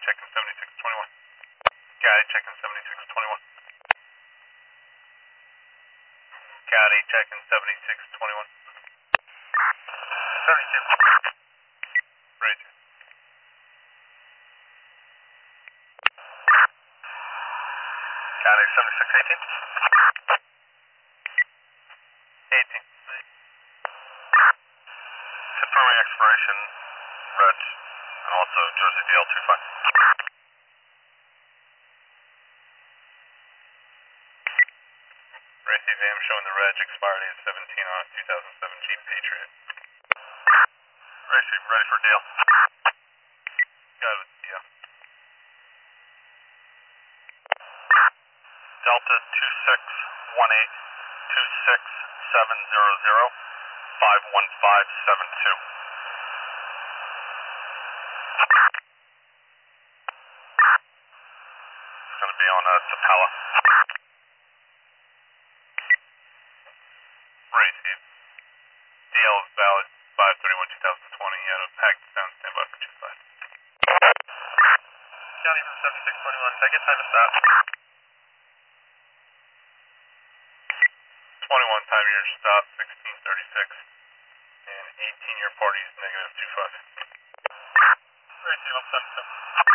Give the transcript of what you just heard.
checking 7621. County checking 7621. County checking 7621. 72. Right. County 7618. 18. Confirming expiration, red, and also Jersey DL25. Racing Vam showing the reg expiry is 17 on 2007 Jeep Patriot. Racing, ready for deal. Got it, deal. Delta 2618 26700 51572. It's going to be on Tapala. Racing. DL is valid 5/31/2020 out of Pakistan. Stand by for 25. County from 7621. Take it time to stop. 21 time your stop 1636 and 18 your party is -25. Racing 177.